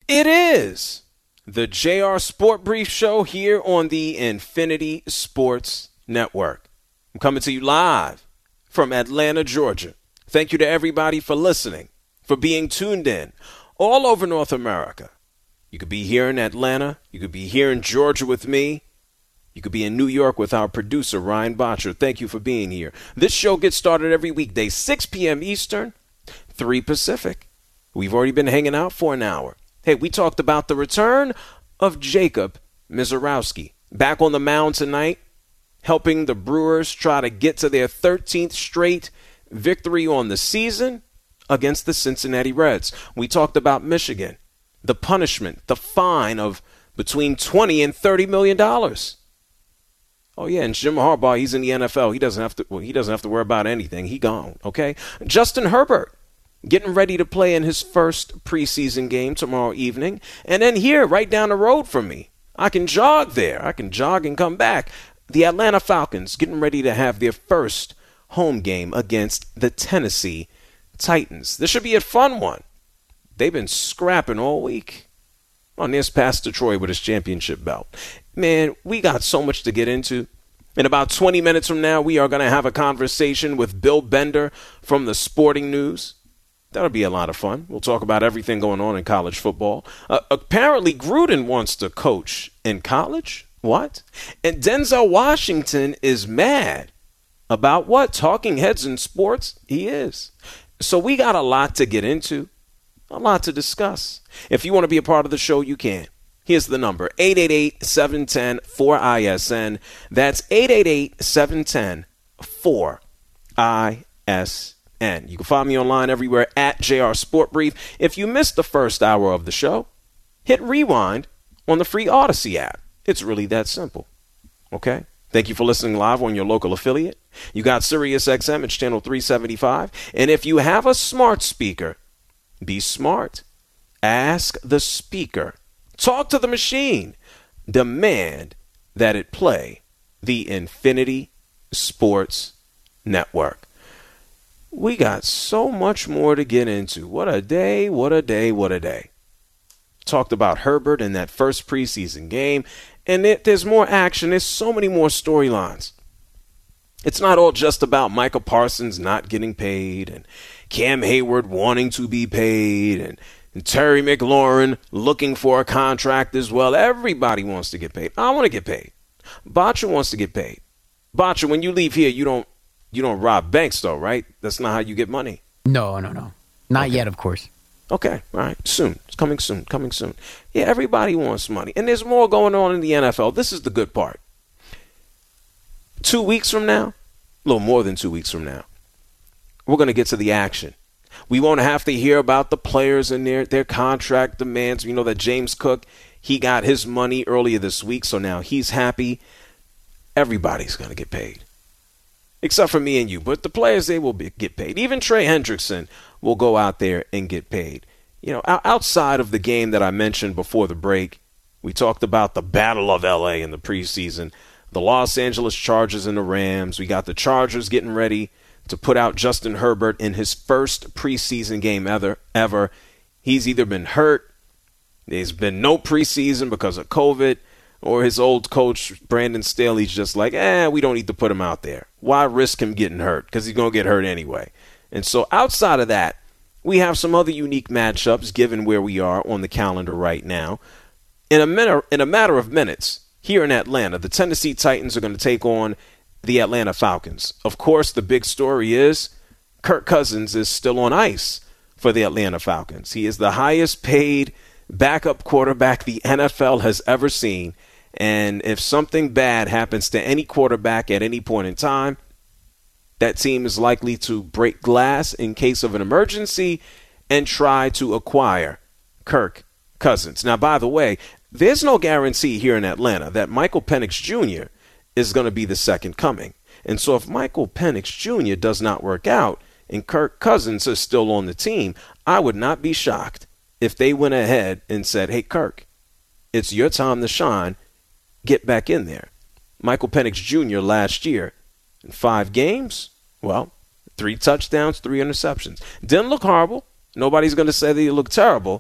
It is the JR Sport Brief Show here on the Infinity Sports Network. I'm coming to you live from Atlanta, Georgia. Thank you to everybody for listening, for being tuned in all over North America. You could be here in Atlanta. You could be here in Georgia with me. You could be in New York with our producer, Ryan Botcher. Thank you for being here. This show gets started every weekday, 6 p.m. Eastern, 3 Pacific. We've already been hanging out for an hour. Hey, we talked about the return of Jacob Misiorowski back on the mound tonight, helping the Brewers try to get to their 13th straight victory on the season against the Cincinnati Reds. We talked about Michigan, the punishment, the fine of between $20 and $30 million. Oh, yeah, and Jim Harbaugh, he's in the NFL. He doesn't have to worry about anything. He gone, okay? Justin Herbert, getting ready to play in his first preseason game tomorrow evening. And then here, right down the road from me, I can jog there. I can jog and come back. The Atlanta Falcons getting ready to have their first home game against the Tennessee Titans. This should be a fun one. They've been scrapping all week. On this past Detroit with his championship belt. Man, we got so much to get into. In about 20 minutes from now, we are going to have a conversation with Bill Bender from the Sporting News. That'll be a lot of fun. We'll talk about everything going on in college football. Apparently, Gruden wants to coach in college. What? And Denzel Washington is mad. About what? Talking heads in sports? He is. So we got a lot to get into, a lot to discuss. If you want to be a part of the show, you can. Here's the number, 888-710-4ISN. That's 888-710-4ISN. You can find me online everywhere at JR Sport Brief. If you missed the first hour of the show, hit rewind on the free Odyssey app. It's really that simple. Okay? Thank you for listening live on your local affiliate. You got Sirius XM, it's channel 375. And if you have a smart speaker, be smart. Ask the speaker. Talk to the machine. Demand that it play the Infinity Sports Network. We got so much more to get into. What a day, what a day, what a day. Talked about Herbert in that first preseason game, and there's more action. There's so many more storylines. It's not all just about Michael Parsons not getting paid and Cam Hayward wanting to be paid and Terry McLaurin looking for a contract as well. Everybody wants to get paid. I want to get paid. Botcha wants to get paid. Botcha, when you leave here, you don't rob banks, though, right? That's not how you get money. No. Not yet, of course. Okay, all right. Soon. It's coming soon. Yeah, everybody wants money. And there's more going on in the NFL. This is the good part. 2 weeks from now, a little more than 2 weeks from now, we're going to get to the action. We won't have to hear about the players and their contract demands. You know that James Cook, he got his money earlier this week, so now he's happy. Everybody's going to get paid. Except for me and you. But the players, they will get paid. Even Trey Hendrickson will go out there and get paid. You know, outside of the game that I mentioned before the break, we talked about the Battle of L.A. in the preseason. The Los Angeles Chargers and the Rams. We got the Chargers getting ready to put out Justin Herbert in his first preseason game ever. He's either been hurt, there's been no preseason because of COVID, or his old coach, Brandon Staley's just like, we don't need to put him out there. Why risk him getting hurt? Because he's going to get hurt anyway. And so outside of that, we have some other unique matchups given where we are on the calendar right now. In a matter of minutes, here in Atlanta, the Tennessee Titans are going to take on the Atlanta Falcons. Of course, the big story is Kirk Cousins is still on ice for the Atlanta Falcons. He is the highest paid backup quarterback the NFL has ever seen. And if something bad happens to any quarterback at any point in time, that team is likely to break glass in case of an emergency and try to acquire Kirk Cousins. Now, by the way, there's no guarantee here in Atlanta that Michael Penix Jr. is going to be the second coming. And so if Michael Penix Jr. does not work out and Kirk Cousins is still on the team, I would not be shocked if they went ahead and said, hey, Kirk, it's your time to shine. Get back in there. Michael Penix Jr. last year in 5 games, 3 touchdowns, 3 interceptions. Didn't look horrible. Nobody's going to say that he looked terrible.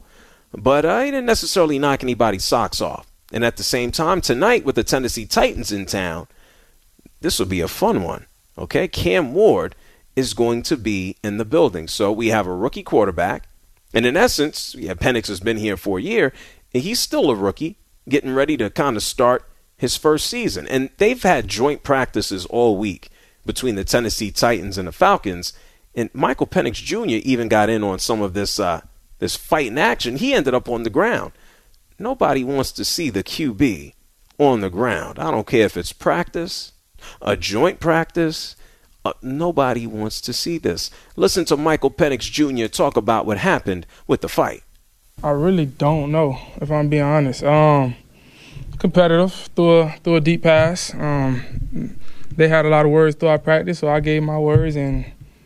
but he didn't necessarily knock anybody's socks off. And at the same time, tonight with the Tennessee Titans in town, this will be a fun one. Okay, Cam Ward is going to be in the building. So we have a rookie quarterback. And in essence, Penix has been here for a year, and he's still a rookie, getting ready to kind of start his first season. And they've had joint practices all week between the Tennessee Titans and the Falcons. And Michael Penix Jr. even got in on some of this fight in action. He ended up on the ground. Nobody wants to see the QB on the ground. I don't care if it's practice, a joint practice. Nobody wants to see this. Listen to Michael Penix Jr. talk about what happened with the fight. I really don't know, if I'm being honest. Competitive, threw a deep pass. They had a lot of words throughout practice, so I gave my words and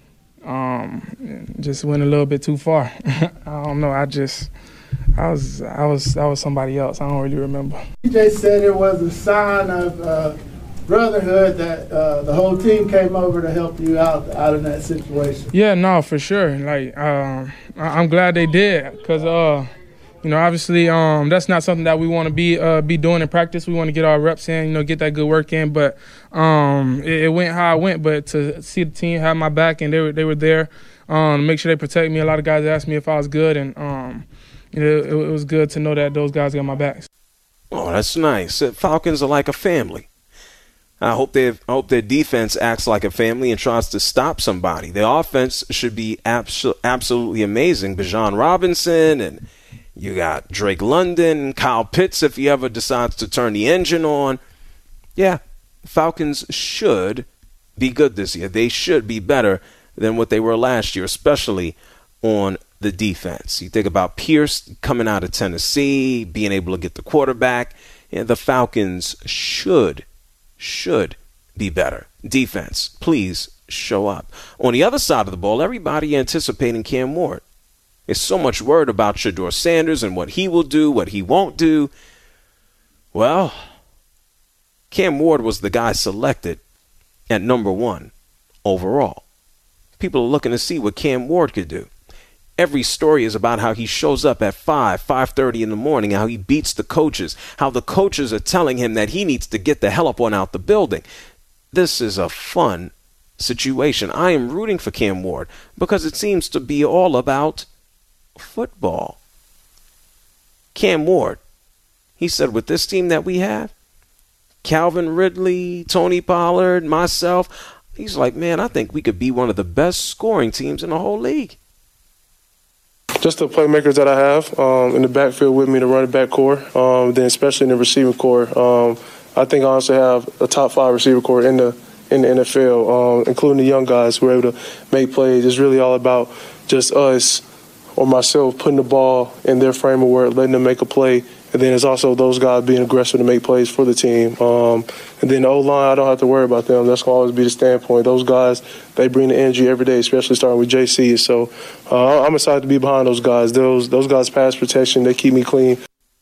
just went a little bit too far. I don't know. I was somebody else. I don't really remember. TJ said it was a sign of brotherhood that the whole team came over to help you out in that situation. Yeah, no, for sure. Like I'm glad they did, because obviously that's not something that we want to be doing in practice. We want to get our reps in, get that good work in. But it went how it went. But to see the team have my back and they were there to make sure they protect me. A lot of guys asked me if I was good, and it was good to know that those guys got my back. Oh, that's nice. Falcons are like a family. I hope their defense acts like a family and tries to stop somebody. Their offense should be absolutely amazing. Bijan Robinson, and you got Drake London, Kyle Pitts if he ever decides to turn the engine on. Yeah, Falcons should be good this year. They should be better than what they were last year, especially on the defense. You think about Pierce coming out of Tennessee, being able to get the quarterback, and the Falcons should be better. Defense, please show up. On the other side of the ball, everybody anticipating Cam Ward. There's so much word about Shedeur Sanders and what he will do, what he won't do. Well, Cam Ward was the guy selected at number 1 overall. People are looking to see what Cam Ward could do. Every story is about how he shows up at 5:30 in the morning, how he beats the coaches, how the coaches are telling him that he needs to get the hell up on out the building. This is a fun situation. I am rooting for Cam Ward because it seems to be all about football. Cam Ward, he said, with this team that we have, Calvin Ridley, Tony Pollard, myself, he's like, man, I think we could be one of the best scoring teams in the whole league. Just the playmakers that I have in the backfield with me, the running back core, then especially in the receiving core. I think I also have a top 5 receiver core in the NFL, including the young guys who are able to make plays. It's really all about just us or myself putting the ball in their frame of work, letting them make a play. And then there's also those guys being aggressive to make plays for the team. And then the O-line, I don't have to worry about them. That's going to always be the standpoint. Those guys, they bring the energy every day, especially starting with JC. So I'm excited to be behind those guys. Those guys' pass protection, they keep me clean.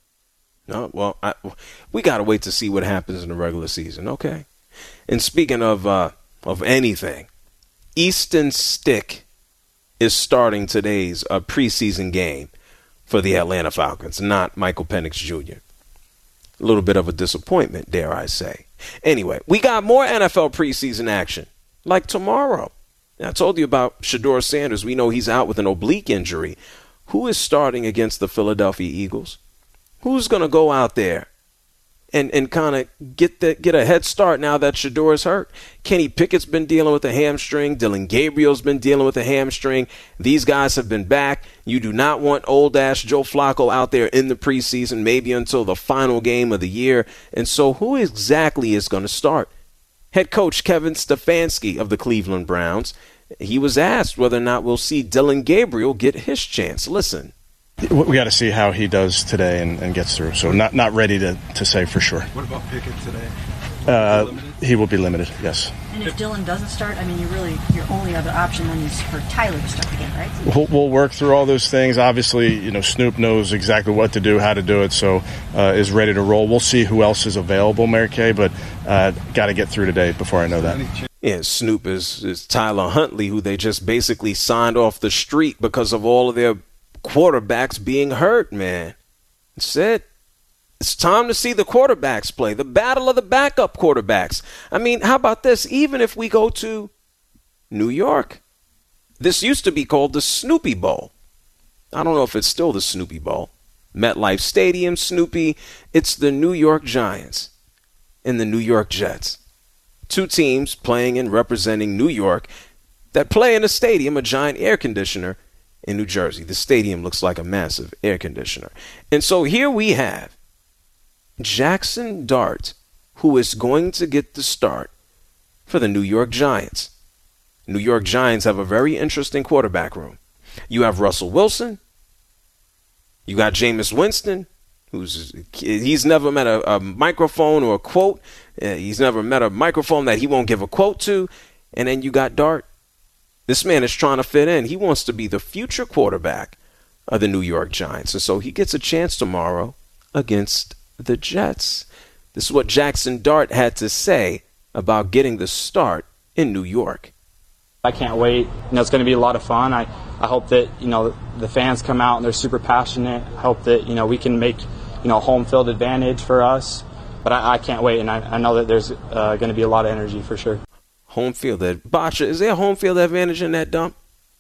No, well, we got to wait to see what happens in the regular season, okay? And speaking of anything, Easton Stick is starting today's preseason game for the Atlanta Falcons, not Michael Penix Jr. A little bit of a disappointment, dare I say. Anyway, we got more NFL preseason action, like tomorrow. Now, I told you about Shedeur Sanders. We know he's out with an oblique injury. Who is starting against the Philadelphia Eagles? Who's going to go out there and kind of get a head start now that Shedeur is hurt? Kenny Pickett's been dealing with a hamstring. Dylan Gabriel's been dealing with a hamstring. These guys have been back. You do not want old-ass Joe Flacco out there in the preseason, maybe until the final game of the year. And so who exactly is going to start? Head coach Kevin Stefanski of the Cleveland Browns, he was asked whether or not we'll see Dylan Gabriel get his chance. Listen. We got to see how he does today and gets through. So not ready to say for sure. What about Pickett today? He will be limited, yes. And if Dylan doesn't start, I mean, your only other option then is for Tyler to start again, right? We'll work through all those things. Obviously, Snoop knows exactly what to do, how to do it, so is ready to roll. We'll see who else is available, Mary Kay, but got to get through today before I know that. Yeah, Snoop is Tyler Huntley, who they just basically signed off the street because of all of their quarterbacks being hurt, man. That's it. It's time to see the quarterbacks play, the battle of the backup quarterbacks. I mean, how about this? Even if we go to New York, this used to be called the Snoopy Bowl. I don't know if it's still the Snoopy Bowl. MetLife Stadium, Snoopy. It's the New York Giants and the New York Jets. Two teams playing and representing New York that play in a stadium, a giant air conditioner in New Jersey. The stadium looks like a massive air conditioner. And so here we have Jackson Dart, who is going to get the start for the New York Giants. New York Giants have a very interesting quarterback room. You have Russell Wilson. You got Jameis Winston, he's never met a microphone or a quote. He's never met a microphone that he won't give a quote to. And then you got Dart. This man is trying to fit in. He wants to be the future quarterback of the New York Giants. And so he gets a chance tomorrow against the Jets. This is what Jackson Dart had to say about getting the start in New York. I can't wait. It's going to be a lot of fun. I hope that, the fans come out and they're super passionate. I hope that, we can make, home field advantage for us. But I can't wait, and I know that there's going to be a lot of energy for sure. Home field. Bacha, is there a home field advantage in that dump?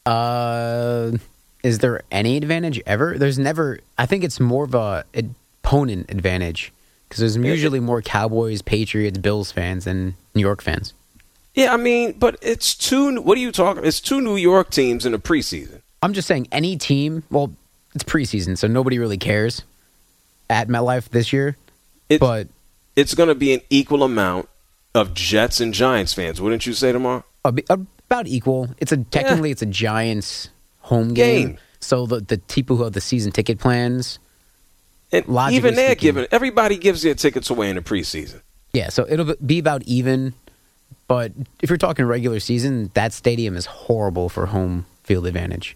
Is there any advantage ever? There's never. I think it's more of a opponent advantage because there's usually more Cowboys, Patriots, Bills fans than New York fans. Yeah, I mean, but it's two. What are you talking? It's two New York teams in the preseason. I'm just saying any team. Well, it's preseason, so nobody really cares at MetLife this year. But it's going to be an equal amount of Jets and Giants fans, wouldn't you say, tomorrow? About equal. Technically it's a Giants home game. So the people who have the season ticket plans, and even they're giving. Everybody gives their tickets away in the preseason. Yeah, so it'll be about even. But if you're talking regular season, that stadium is horrible for home field advantage.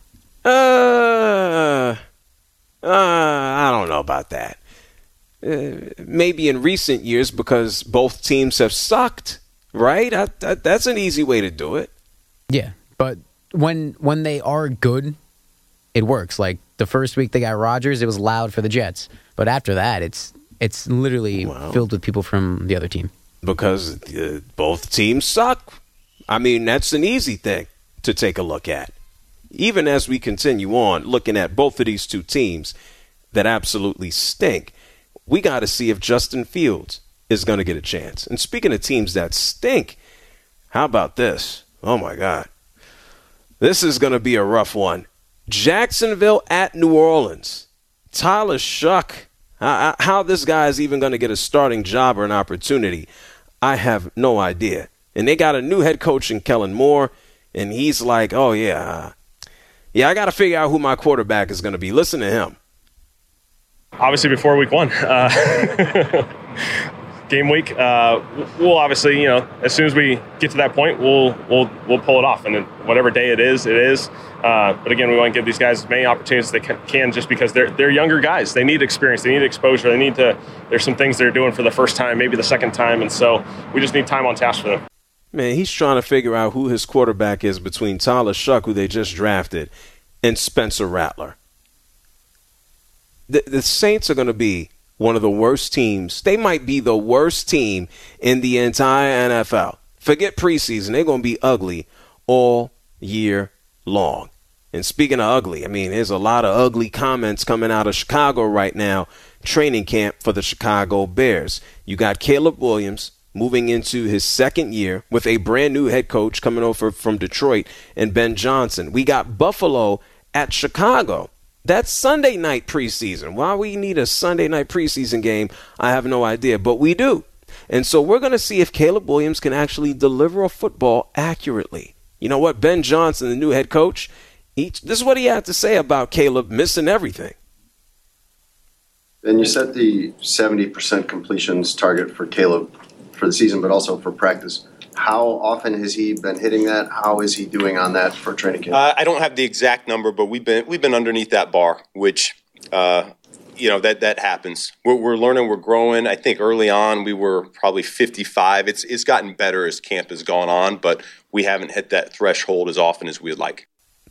I don't know about that. Maybe in recent years because both teams have sucked, right? That's an easy way to do it. Yeah, but when they are good, it works. Like the first week they got Rodgers, it was loud for the Jets. But after that, it's literally filled with people from the other team. Because both teams suck. I mean, that's an easy thing to take a look at. Even as we continue on looking at both of these two teams that absolutely stink, we got to see if Justin Fields is going to get a chance. And speaking of teams that stink, how about this? Oh, my God. This is going to be a rough one. Jacksonville at New Orleans. Tyler Shuck. How this guy is even going to get a starting job or an opportunity, I have no idea. And they got a new head coach in Kellen Moore, and he's like, oh, yeah, I got to figure out who my quarterback is going to be. Listen to him. Obviously, before week one, game week, we'll obviously, as soon as we get to that point, we'll pull it off. And then whatever day it is, it is. But again, we want to give these guys as many opportunities as they can just because they're younger guys. They need experience. They need exposure. There's some things they're doing for the first time, maybe the second time. And so we just need time on task for them. Man, he's trying to figure out who his quarterback is between Tyler Shuck, who they just drafted, and Spencer Rattler. The Saints are going to be one of the worst teams. They might be the worst team in the entire NFL. Forget preseason. They're going to be ugly all year long. And speaking of ugly, I mean, there's a lot of ugly comments coming out of Chicago right now, training camp for the Chicago Bears. You got Caleb Williams moving into his second year with a brand new head coach coming over from Detroit and Ben Johnson. We got Buffalo at Chicago. That's Sunday night preseason. Why we need a Sunday night preseason game, I have no idea, but we do. And so we're going to see if Caleb Williams can actually deliver a football accurately. You know what? Ben Johnson, the new head coach, this is what he had to say about Caleb missing everything. And you set the 70% completions target for Caleb for the season, but also for practice. How often has he been hitting that? How is he doing on that for training camp? I don't have the exact number, but we've been underneath that bar, which that happens. We're learning, we're growing. I think early on we were probably 55. It's gotten better as camp has gone on, but we haven't hit that threshold as often as we'd like.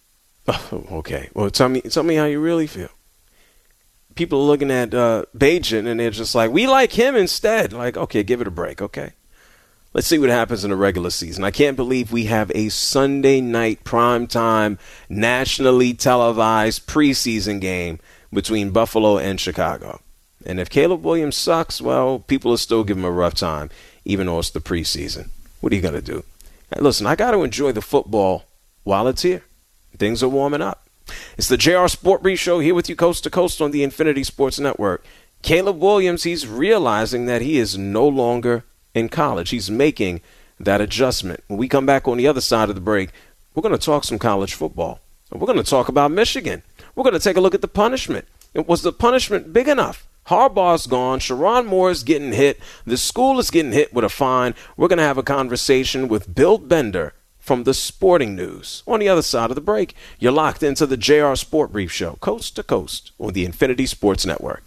Okay. Well, tell me how you really feel. People are looking at Bagent and they're just like, we like him instead. Like, okay, give it a break, okay? Let's see what happens in the regular season. I can't believe we have a Sunday night primetime, nationally televised preseason game between Buffalo and Chicago. And if Caleb Williams sucks, well, people will still give him a rough time, even though it's the preseason. What are you going to do? Hey, listen, I got to enjoy the football while it's here. Things are warming up. It's the JR Sport Brief Show here with you coast to coast on the Infinity Sports Network. Caleb Williams, he's realizing that he is no longer in college. He's making that adjustment. When we come back on the other side of the break, we're going to talk some college football. We're going to talk about Michigan. We're going to take a look at the punishment. Was the punishment big enough? Harbaugh's gone. Sherrone Moore is getting hit. The school is getting hit with a fine. We're going to have a conversation with Bill Bender from the Sporting News. On the other side of the break, you're locked into the JR Sport Brief Show, coast to coast on the Infinity Sports Network.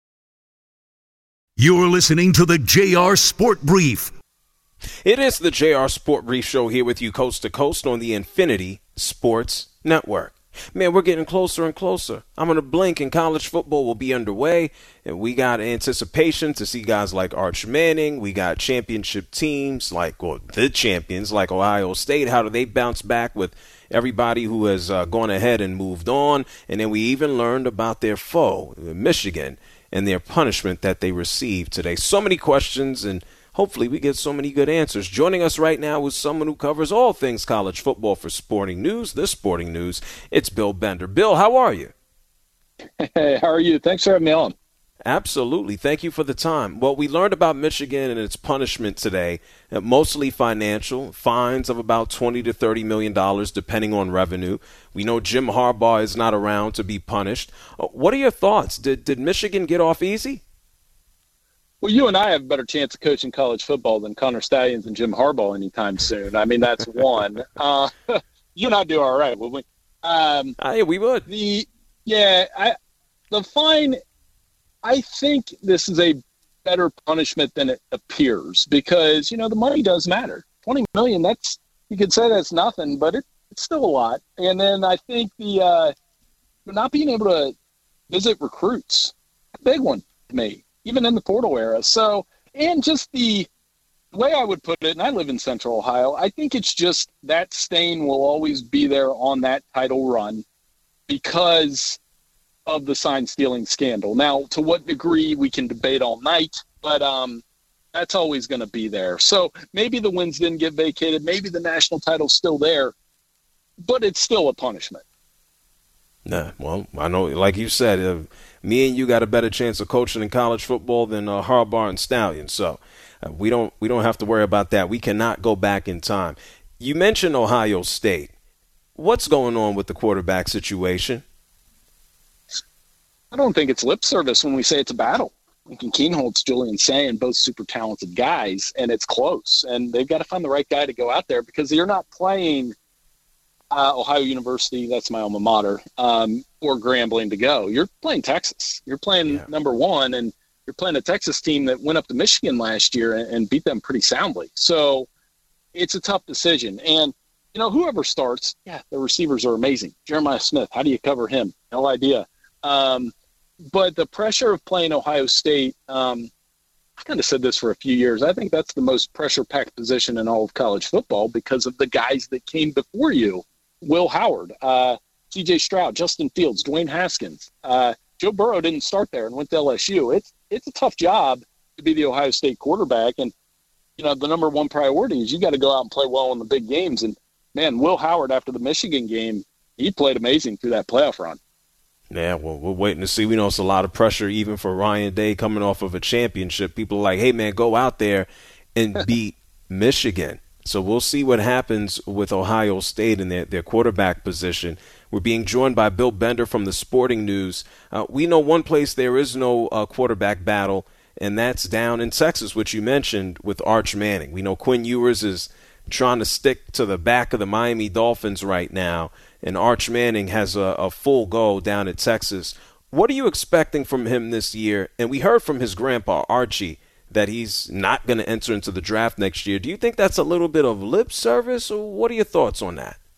You're listening to the JR Sport Brief. It is the JR Sport Brief Show here with you coast to coast on the Infinity Sports Network. Man, we're getting closer and closer. I'm going to blink and college football will be underway. And we got anticipation to see guys like Arch Manning. We got championship teams like, or the champions like Ohio State. How do they bounce back with everybody who has gone ahead and moved on? And then we even learned about their foe, Michigan, and their punishment that they received today. So many questions, and hopefully we get so many good answers. Joining us right now is someone who covers all things college football for Sporting News, the Sporting News. It's Bill Bender. Bill, how are you? Hey, how are you? Thanks for having me on. Absolutely. Thank you for the time. Well, we learned about Michigan and its punishment today, mostly financial, fines of about $20 to $30 million, depending on revenue. We know Jim Harbaugh is not around to be punished. What are your thoughts? Did Michigan get off easy? Well, you and I have a better chance of coaching college football than Connor Stallions and Jim Harbaugh anytime soon. I mean, that's one. You and I do all right, would we? Yeah, we would. The fine, I think this is a better punishment than it appears because, you know, the money does matter. $20 million, that's, you could say that's nothing, but it's still a lot. And then I think the not being able to visit recruits, a big one to me, even in the portal era. So, and just the way I would put it, and I live in Central Ohio, I think it's just that stain will always be there on that title run because of the sign stealing scandal. Now, to what degree we can debate all night, but that's always going to be there. So maybe the wins didn't get vacated. Maybe the national title's still there, but it's still a punishment. Nah, well, I know, like you said, me and you got a better chance of coaching in college football than Harbaugh and Stallion. So we don't have to worry about that. We cannot go back in time. You mentioned Ohio State. What's going on with the quarterback situation? I don't think it's lip service when we say it's a battle. Lincoln Keenholz, Julian Sayin, both super talented guys, and it's close. And they've got to find the right guy to go out there because you're not playing Ohio University, that's my alma mater, or Grambling to go. You're playing Texas. You're playing number one, and you're playing a Texas team that went up to Michigan last year and beat them pretty soundly. So it's a tough decision. And, you know, whoever starts, the receivers are amazing. Jeremiah Smith, how do you cover him? No idea. But the pressure of playing Ohio State, I kind of said this for a few years. I think that's the most pressure-packed position in all of college football because of the guys that came before you. Will Howard, C.J. Stroud, Justin Fields, Dwayne Haskins. Joe Burrow didn't start there and went to LSU. It's a tough job to be the Ohio State quarterback. And, you know, the number one priority is you got to go out and play well in the big games. And, man, Will Howard, after the Michigan game, he played amazing through that playoff run. Yeah, well, we're waiting to see. We know it's a lot of pressure even for Ryan Day coming off of a championship. People are like, hey, man, go out there and beat Michigan. So we'll see what happens with Ohio State and their quarterback position. We're being joined by Bill Bender from the Sporting News. We know one place there is no quarterback battle, and that's down in Texas, which you mentioned with Arch Manning. We know Quinn Ewers is trying to stick to the back of the Miami Dolphins right now, and Arch Manning has a full go down at Texas. What are you expecting from him this year? And we heard from his grandpa, Archie, that he's not going to enter into the draft next year. Do you think that's a little bit of lip service, or what are your thoughts on that?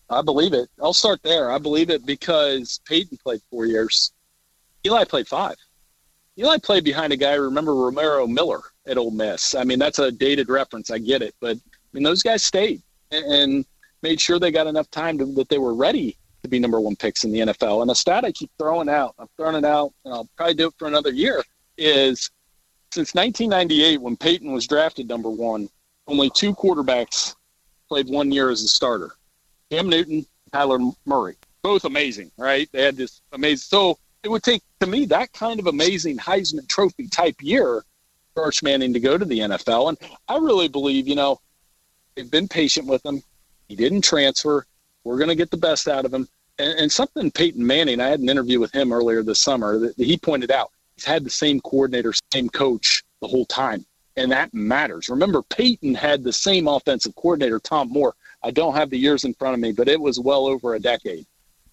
I believe it. I'll start there. I believe it because Peyton played 4 years. Eli played 5. Eli played behind a guy, remember Romero Miller at Ole Miss. I mean, that's a dated reference. I get it. But, I mean, those guys stayed and made sure they got enough time that they were ready to be number 1 picks in the NFL. And a stat I keep throwing out, I've thrown it out, and I'll probably do it for another year, is since 1998 when Peyton was drafted number 1, only 2 quarterbacks played 1 year as a starter. Cam Newton, Kyler Murray. Both amazing, right? They had this amazing. So it would take, to me, that kind of amazing Heisman Trophy type year for Arch Manning to go to the NFL. And I really believe, they've been patient with him. He didn't transfer. We're going to get the best out of him. And something Peyton Manning, I had an interview with him earlier this summer that he pointed out. He's had the same coordinator, same coach the whole time. And that matters. Remember, Peyton had the same offensive coordinator, Tom Moore. I don't have the years in front of me, but it was well over a decade.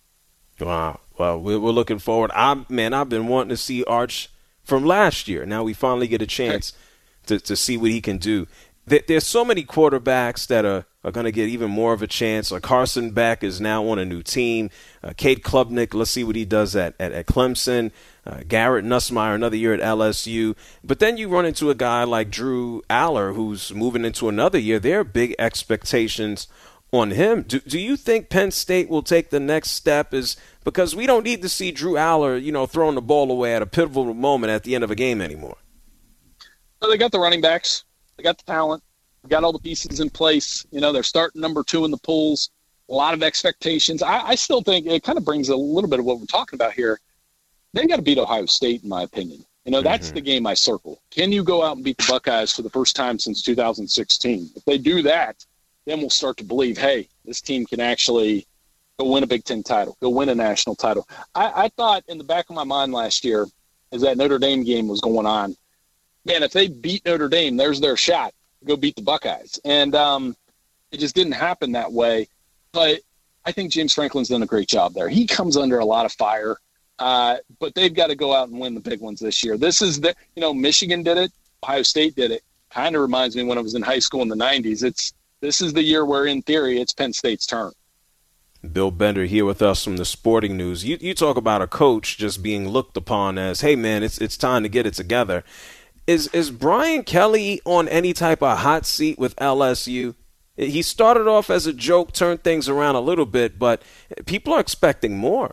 Wow. Well, we're looking forward. I've been wanting to see Arch from last year. Now we finally get a chance to see what he can do. There's so many quarterbacks that are going to get even more of a chance. Like Carson Beck is now on a new team. Cade Klubnik, let's see what he does at Clemson. Garrett Nussmeier, another year at LSU. But then you run into a guy like Drew Aller, who's moving into another year. There are big expectations on him. Do you think Penn State will take the next step? Because we don't need to see Drew Aller, throwing the ball away at a pivotal moment at the end of a game anymore. Well, they got the running backs. They got the talent. They got all the pieces in place. They're starting number 2 in the polls. A lot of expectations. I still think it kind of brings a little bit of what we're talking about here. They got to beat Ohio State, in my opinion. That's the game I circle. Can you go out and beat the Buckeyes for the first time since 2016? If they do that, then we'll start to believe, hey, this team can actually go win a Big Ten title, go win a national title. I thought in the back of my mind last year, as that Notre Dame game was going on, man, if they beat Notre Dame, there's their shot to go beat the Buckeyes. And it just didn't happen that way. But I think James Franklin's done a great job there. He comes under a lot of fire, but they've got to go out and win the big ones this year. This is Michigan did it. Ohio State did it. Kind of reminds me when I was in high school in the 90s. This is the year where, in theory, it's Penn State's turn. Bill Bender here with us from the Sporting News. You talk about a coach just being looked upon as, hey, man, it's time to get it together. Is Brian Kelly on any type of hot seat with LSU? He started off as a joke, turned things around a little bit, but people are expecting more.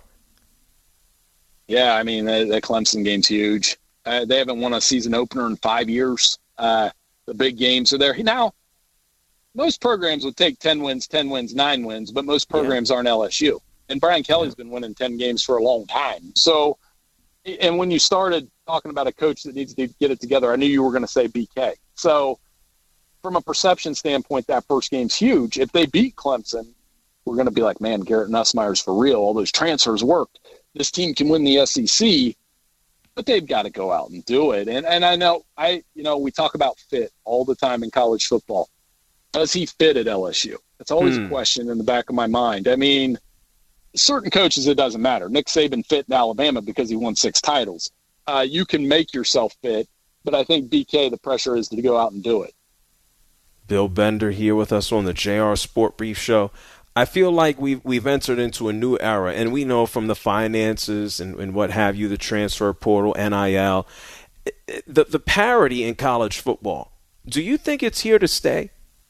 Yeah, I mean, the Clemson game's huge. They haven't won a season opener in 5 years. The big games are there. Now, most programs would take 10 wins, 9 wins, but most programs aren't LSU. And Brian Kelly's been winning 10 games for a long time. So, and when you started talking about a coach that needs to get it together, I knew you were going to say BK. So, from a perception standpoint, that first game's huge. If they beat Clemson, we're going to be like, man, Garrett Nussmeier's for real. All those transfers worked. This team can win the SEC, but they've got to go out and do it. And I know, we talk about fit all the time in college football. Does he fit at LSU? That's always a question in the back of my mind. I mean, certain coaches, it doesn't matter. Nick Saban fit in Alabama because he won 6 titles. You can make yourself fit, but I think BK, the pressure is to go out and do it. Bill Bender here with us on the JR Sport Brief Show. I feel like we've entered into a new era, and we know from the finances and what have you, the transfer portal, NIL, the parity in college football. Do you think it's here to stay?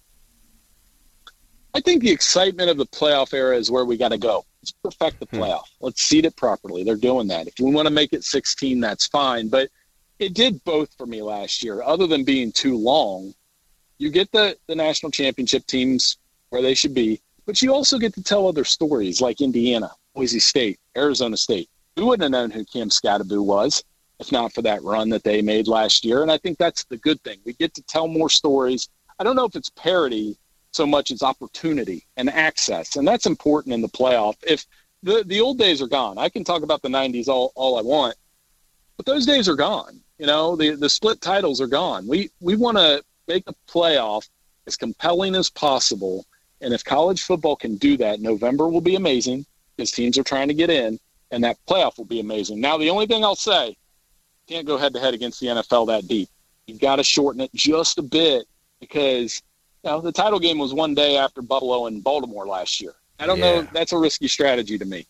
I think the excitement of the playoff era is where we got to go. Let's perfect the playoff. Let's seed it properly. They're doing that. If we want to make it 16, that's fine. But it did both for me last year. Other than being too long, you get the national championship teams where they should be, but you also get to tell other stories like Indiana, Boise State, Arizona State. We wouldn't have known who Cam Skattebo was if not for that run that they made last year. And I think that's the good thing. We get to tell more stories. I don't know if it's parity so much as opportunity and access, and that's important in the playoff. If the old days are gone, I can talk about the 90s all I want, but those days are gone. The split titles are gone. We want to make the playoff as compelling as possible, and if college football can do that, November will be amazing because teams are trying to get in, and that playoff will be amazing. Now, the only thing I'll say, can't go head-to-head against the NFL that deep. You've got to shorten it just a bit because the title game was one day after Buffalo and Baltimore last year. I don't know. That's a risky strategy to me.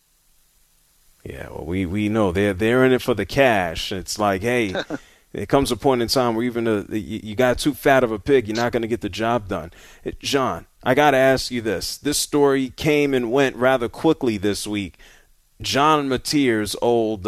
Yeah, well, we know they're in it for the cash. It's like, hey, there comes a point in time where even you got too fat of a pig, you're not going to get the job done. John, I got to ask you this. This story came and went rather quickly this week. John Mateer's old,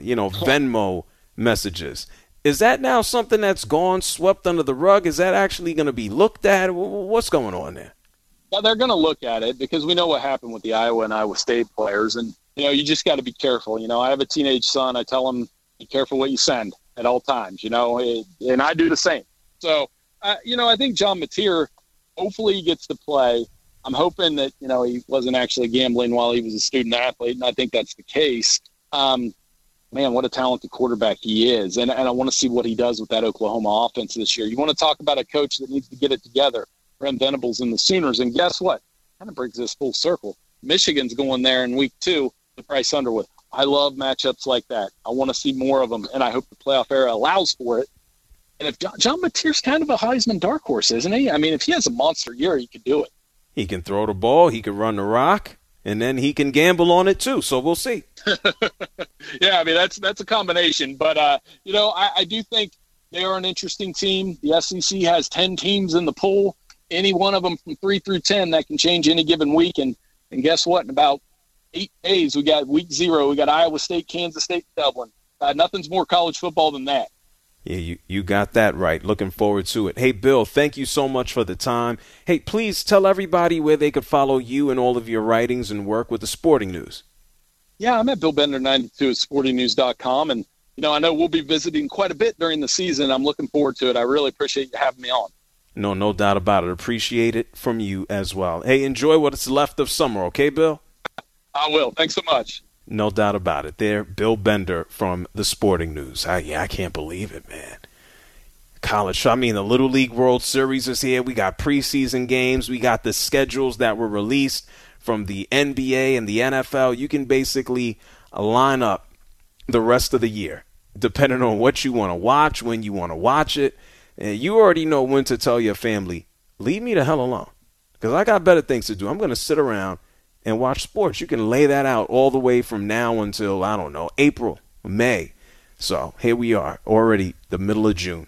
Venmo messages. Is that now something that's gone, swept under the rug? Is that actually going to be looked at? What's going on there? Well, they're going to look at it because we know what happened with the Iowa and Iowa State players. And, you just got to be careful. I have a teenage son. I tell him, be careful what you send at all times, and I do the same. So, I think John Mateer, hopefully he gets to play. I'm hoping that, he wasn't actually gambling while he was a student athlete, and I think that's the case. Man, what a talented quarterback he is. And I want to see what he does with that Oklahoma offense this year. You want to talk about a coach that needs to get it together. Brent Venables and the Sooners. And guess what? Kind of brings this full circle. Michigan's going there in week 2 to Bryce Underwood. I love matchups like that. I want to see more of them, and I hope the playoff era allows for it. And if John Mateer's kind of a Heisman dark horse, isn't he? I mean, if he has a monster year, he could do it. He can throw the ball. He can run the rock. And then he can gamble on it, too. So we'll see. Yeah, I mean, that's a combination. But, I do think they are an interesting team. The SEC has 10 teams in the pool. Any one of them from 3 through 10 that can change any given week. And guess what? In about 8 days, we got week 0. We got Iowa State, Kansas State, Dublin. Nothing's more college football than that. Yeah, you got that right. Looking forward to it. Hey, Bill, thank you so much for the time. Hey, please tell everybody where they could follow you and all of your writings and work with the Sporting News. Yeah, I'm at BillBender92 at sportingnews.com. And, I know we'll be visiting quite a bit during the season. I'm looking forward to it. I really appreciate you having me on. No doubt about it. Appreciate it from you as well. Hey, enjoy what's left of summer, okay, Bill? I will. Thanks so much. No doubt about it. There, Bill Bender from the Sporting News. I can't believe it, man. College. The Little League World Series is here. We got preseason games. We got the schedules that were released from the NBA and the NFL. You can basically line up the rest of the year, depending on what you want to watch, when you want to watch it. And you already know when to tell your family, leave me the hell alone, because I got better things to do. I'm going to sit around and watch sports. You can lay that out all the way from now until, April, May. So here we are, already the middle of June.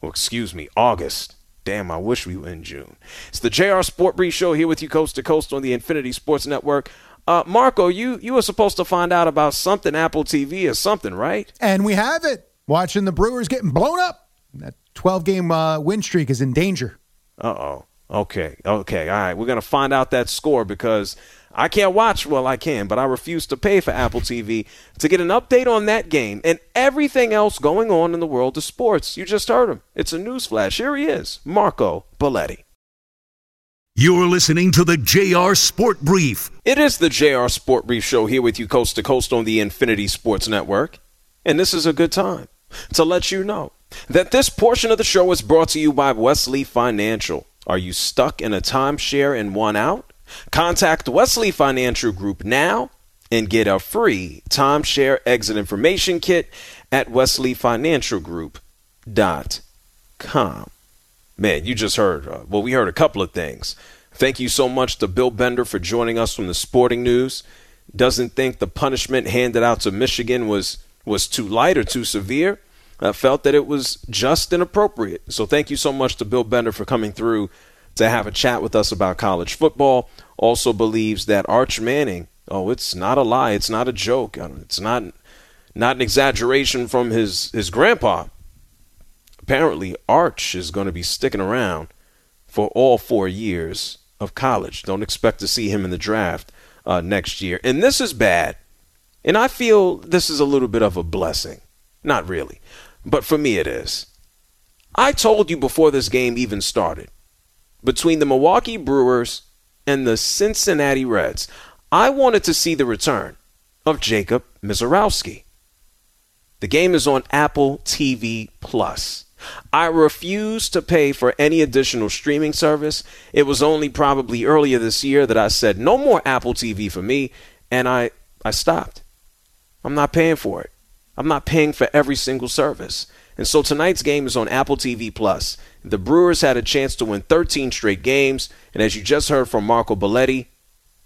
August. Damn, I wish we were in June. It's the JR Sport Brief Show here with you coast to coast on the Infinity Sports Network. Marco, you were supposed to find out about something, Apple TV or something, right? And we have it. Watching the Brewers getting blown up. That 12-game win streak is in danger. Uh-oh. Okay. All right. We're going to find out that score because I can't watch. Well, I can, but I refuse to pay for Apple TV to get an update on that game and everything else going on in the world of sports. You just heard him. It's a newsflash. Here he is, Marco Belletti. You're listening to the JR Sport Brief. It is the JR Sport Brief Show here with you coast to coast on the Infinity Sports Network. And this is a good time to let you know that this portion of the show is brought to you by Wesley Financial. Are you stuck in a timeshare and want out? Contact Wesley Financial Group now and get a free timeshare exit information kit at wesleyfinancialgroup.com. Man, you just heard, we heard a couple of things. Thank you so much to Bill Bender for joining us from the Sporting News. Doesn't think the punishment handed out to Michigan was too light or too severe. Felt that it was just and appropriate. So thank you so much to Bill Bender for coming through to have a chat with us about college football. Also believes that Arch Manning, it's not a lie, it's not a joke, it's not an exaggeration from his grandpa. Apparently, Arch is going to be sticking around for all 4 years of college. Don't expect to see him in the draft next year. And this is bad. And I feel this is a little bit of a blessing. Not really. But for me, it is. I told you before this game even started, between the Milwaukee Brewers and the Cincinnati Reds, I wanted to see the return of Jacob Misiorowski. The game is on Apple TV+. I refuse to pay for any additional streaming service. It was only probably earlier this year that I said no more Apple TV for me, and I stopped. I'm not paying for it. I'm not paying for every single service. And so tonight's game is on Apple TV+. The Brewers had a chance to win 13 straight games, and as you just heard from Marco Belletti,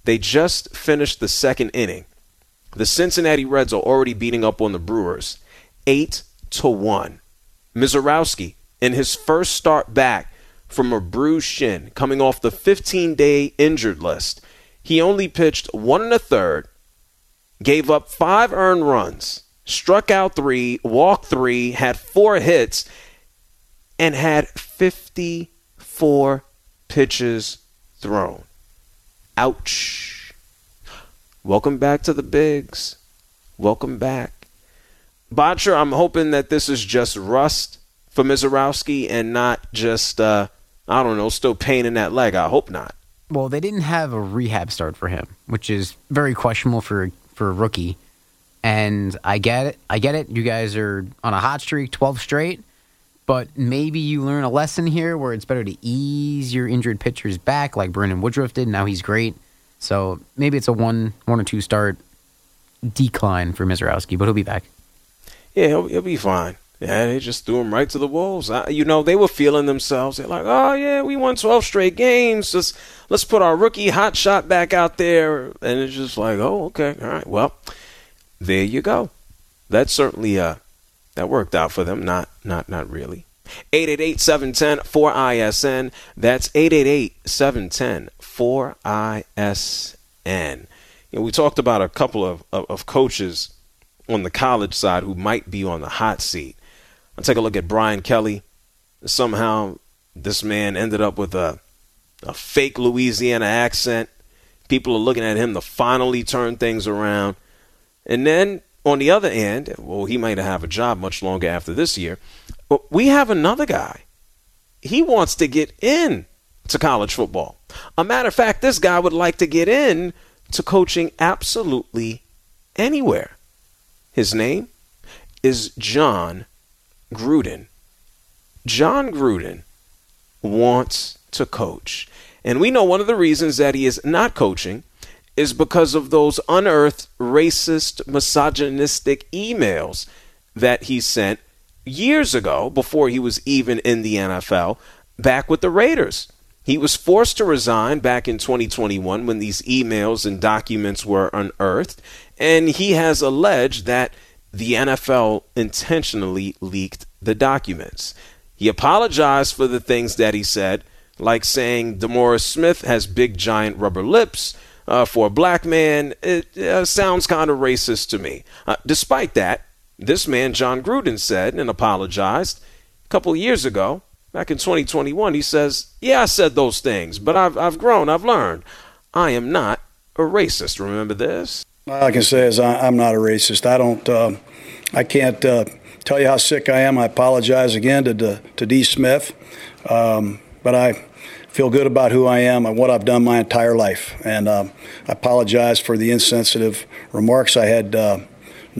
They just finished the second inning. The Cincinnati Reds are already beating up on the Brewers 8-1. Misiorowski, in his first start back from a bruised shin, coming off the 15-day injured list, he only pitched 1 1/3, gave up 5 earned runs, struck out 3, walked 3, had 4 hits, and had 54 pitches thrown. Ouch. Welcome back to the bigs. Welcome back. Botcher, I'm hoping that this is just rust for Misiorowski and not just, still pain in that leg. I hope not. Well, they didn't have a rehab start for him, which is very questionable for a rookie. And I get it. You guys are on a hot streak, 12 straight. But maybe you learn a lesson here where it's better to ease your injured pitchers back like Brandon Woodruff did. Now he's great. So maybe it's a one or two start decline for Misiorowski, but he'll be back. Yeah, he'll be fine. Yeah, they just threw him right to the wolves. They were feeling themselves. They're like, oh, yeah, we won 12 straight games. Let's put our rookie hot shot back out there. And it's just like, oh, okay, all right. Well, there you go. That certainly that worked out for them. Not really. 888-710-4ISN. That's 888-710-4ISN. We talked about a couple of coaches on the college side who might be on the hot seat. I'll take a look at Brian Kelly. Somehow this man ended up with a fake Louisiana accent. People are looking at him to finally turn things around. And then on the other end, well, he might have a job much longer after this year. But we have another guy. He wants to get in to college football. A matter of fact, this guy would like to get in to coaching absolutely anywhere. His name is Jon Gruden. Jon Gruden wants to coach. And we know one of the reasons that he is not coaching is because of those unearthed, racist, misogynistic emails that he sent years ago, before he was even in the NFL, back with the Raiders. He was forced to resign back in 2021 when these emails and documents were unearthed, and he has alleged that the NFL intentionally leaked the documents. He apologized for the things that he said, like saying DeMaurice Smith has big giant rubber lips. For a black man, it sounds kind of racist to me. Despite that, this man, Jon Gruden, said and apologized a couple of years ago, back in 2021. He says, yeah, I said those things, but I've grown, I've learned. I am not a racist. Remember this? All I can say is I'm not a racist. I can't tell you how sick I am. I apologize again to D. Smith, but I feel good about who I am and what I've done my entire life. And I apologize for the insensitive remarks. I had I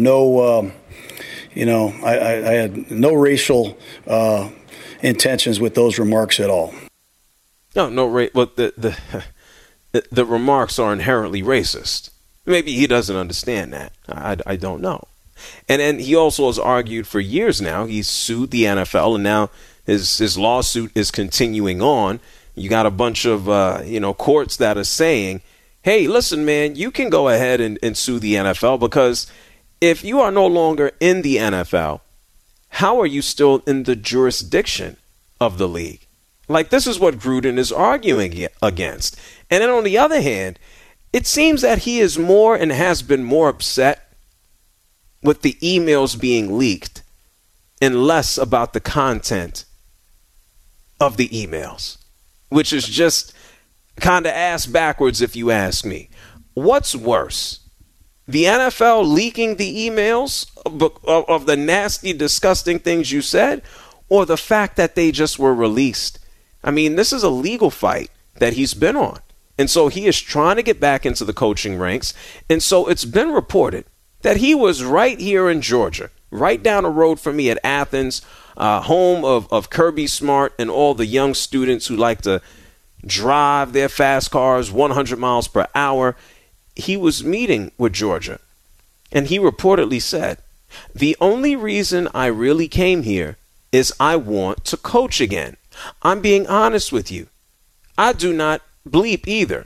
had no racial intentions with those remarks at all. No, but the remarks are inherently racist. Maybe he doesn't understand that. I don't know. And then he also has argued for years now. He's sued the NFL, and now his lawsuit is continuing on. You got a bunch of courts that are saying, hey, listen, man, you can go ahead and sue the NFL, because if you are no longer in the NFL, how are you still in the jurisdiction of the league? Like, this is what Gruden is arguing against. And then on the other hand, it seems that he is more and has been more upset with the emails being leaked and less about the content of the emails, which is just kind of ass backwards if you ask me. What's worse? The NFL leaking the emails of the nasty, disgusting things you said, or the fact that they just were released? I mean, this is a legal fight that he's been on. And so he is trying to get back into the coaching ranks. And so it's been reported that he was right here in Georgia, right down the road from me at Athens, home of Kirby Smart and all the young students who like to drive their fast cars 100 miles per hour. He was meeting with Georgia, and he reportedly said, the only reason I really came here is I want to coach again. I'm being honest with you. I do not bleep either.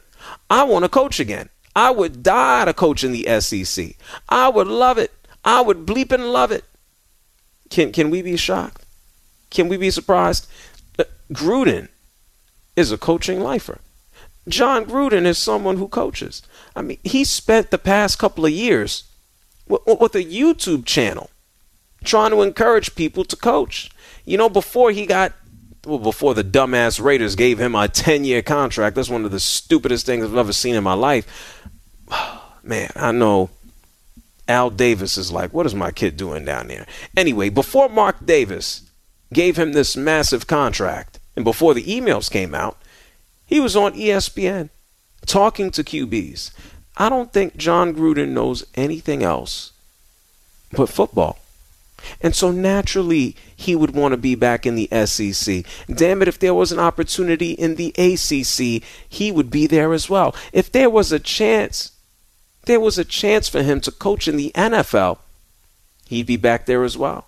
I want to coach again. I would die to coach in the SEC. I would love it. I would bleep and love it. Can we be shocked? Can we be surprised? Gruden is a coaching lifer. John Gruden is someone who coaches. I mean, he spent the past couple of years with a YouTube channel trying to encourage people to coach. You know, before the dumbass Raiders gave him a 10-year contract, that's one of the stupidest things I've ever seen in my life. Man, I know Al Davis is like, what is my kid doing down there? Anyway, before Mark Davis gave him this massive contract, and before the emails came out, he was on ESPN talking to QBs. I don't think John Gruden knows anything else but football. And so naturally, he would want to be back in the SEC. Damn it, if there was an opportunity in the ACC, he would be there as well. If there was a chance for him to coach in the NFL, he'd be back there as well.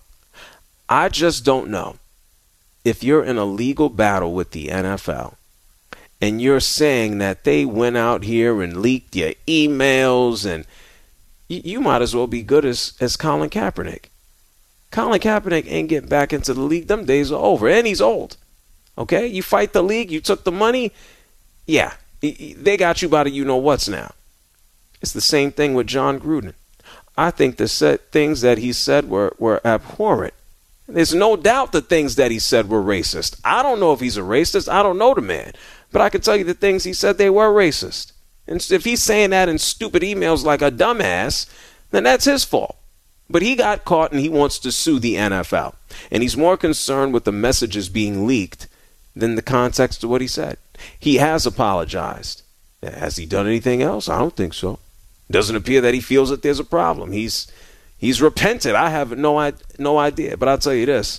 I just don't know if you're in a legal battle with the NFL and you're saying that they went out here and leaked your emails, and you might as well be good as Colin Kaepernick. Colin Kaepernick ain't getting back into the league. Them days are over, and he's old. Okay? You fight the league, you took the money. Yeah, they got you by the you-know-whats now. It's the same thing with John Gruden. I think the things that he said were abhorrent. There's no doubt the things that he said were racist. I don't know if he's a racist. I don't know the man. But I can tell you the things he said, they were racist. And if he's saying that in stupid emails like a dumbass, then that's his fault. But he got caught and he wants to sue the NFL. And he's more concerned with the messages being leaked than the context of what he said. He has apologized. Has he done anything else? I don't think so. It doesn't appear that he feels that there's a problem. He's repented. I have no idea. But I'll tell you this.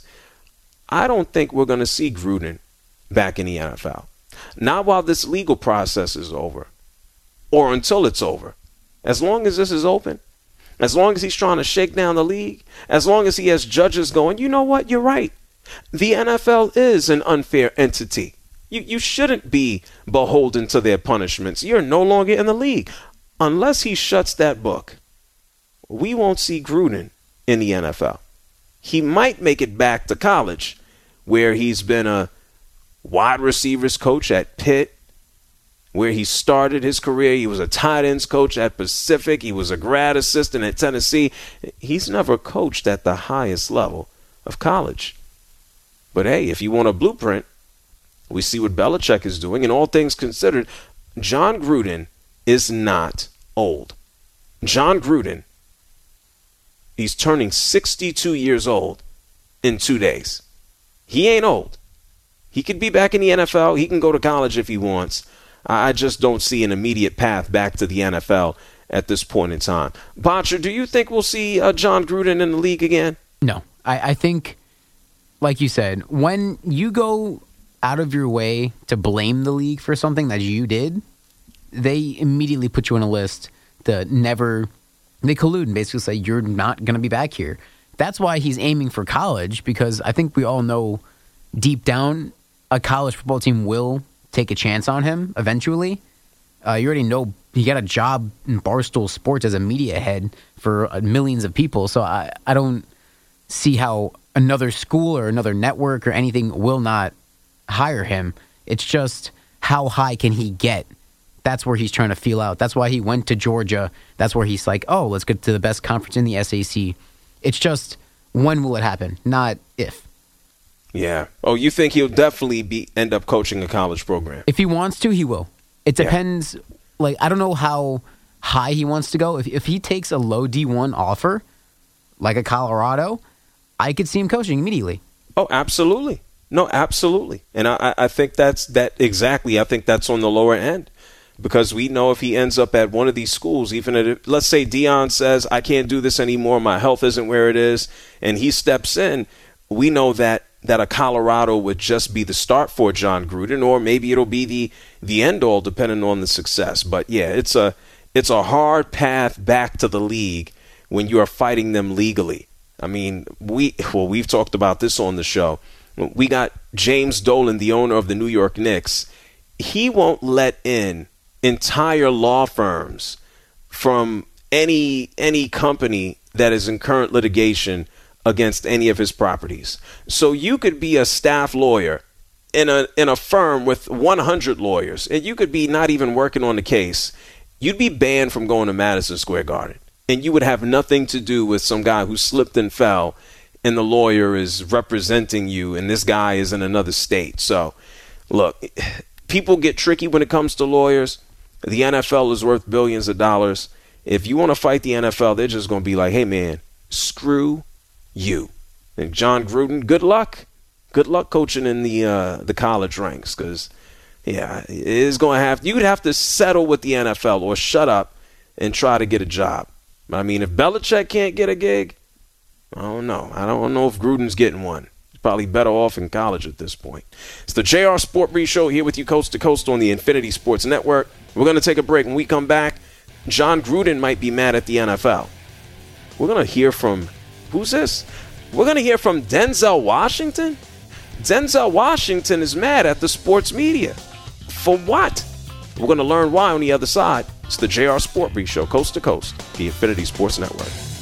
I don't think we're going to see Gruden back in the NFL. Not while this legal process is over, or until it's over. As long as this is open, as long as he's trying to shake down the league, as long as he has judges going, you know what, you're right. The NFL is an unfair entity. You shouldn't be beholden to their punishments. You're no longer in the league. Unless he shuts that book, we won't see Gruden in the NFL. He might make it back to college, where he's been a wide receivers coach at Pitt, where he started his career. He was a tight ends coach at Pacific. He was a grad assistant at Tennessee. He's never coached at the highest level of college. But hey, if you want a blueprint, we see what Belichick is doing. And all things considered, John Gruden is not old. John Gruden, he's turning 62 years old in 2 days. He ain't old. He could be back in the NFL. He can go to college if he wants. I just don't see an immediate path back to the NFL at this point in time. Botcher, do you think we'll see John Gruden in the league again? No. I think, like you said, when you go out of your way to blame the league for something that you did, they immediately put you on a list to never... They collude and basically say, you're not going to be back here. That's why he's aiming for college, because I think we all know deep down a college football team will take a chance on him eventually. You already know he got a job in Barstool Sports as a media head for millions of people. So I don't see how another school or another network or anything will not hire him. It's just how high can he get? That's where he's trying to feel out. That's why he went to Georgia. That's where he's like, oh, let's get to the best conference in the SEC. It's just, when will it happen? Not if. Yeah. Oh, you think he'll definitely end up coaching a college program? If he wants to, he will. It depends. Like, I don't know how high he wants to go. If he takes a low D1 offer, like a Colorado, I could see him coaching immediately. Oh, absolutely. No, absolutely. And I think that's exactly. I think that's on the lower end. Because we know if he ends up at one of these schools, even if, let's say Deion says, I can't do this anymore, my health isn't where it is, and he steps in, we know that a Colorado would just be the start for John Gruden, or maybe it'll be the end all depending on the success. But yeah, it's a hard path back to the league when you are fighting them legally. I mean, we've talked about this on the show. We got James Dolan, the owner of the New York Knicks. He won't let in entire law firms from any company that is in current litigation against any of his properties. So you could be a staff lawyer in a firm with 100 lawyers, and you could be not even working on the case. You'd be banned from going to Madison Square Garden, and you would have nothing to do with some guy who slipped and fell, and the lawyer is representing you, and this guy is in another state. So, look, people get tricky when it comes to lawyers. The NFL is worth billions of dollars. If you want to fight the NFL, they're just going to be like, hey, man, screw you. And John Gruden, good luck. Good luck coaching in the college ranks, because, yeah, you'd have to settle with the NFL or shut up and try to get a job. I mean, if Belichick can't get a gig, I don't know. I don't know if Gruden's getting one. He's probably better off in college at this point. It's the JR Sport Brief Show here with you coast to coast on the Infinity Sports Network. We're going to take a break. When we come back, John Gruden might be mad at the NFL. We're going to hear from, who's this? We're going to hear from Denzel Washington. Denzel Washington is mad at the sports media. For what? We're going to learn why on the other side. It's the JR Sport Brief Show, coast to coast, the Infinity Sports Network.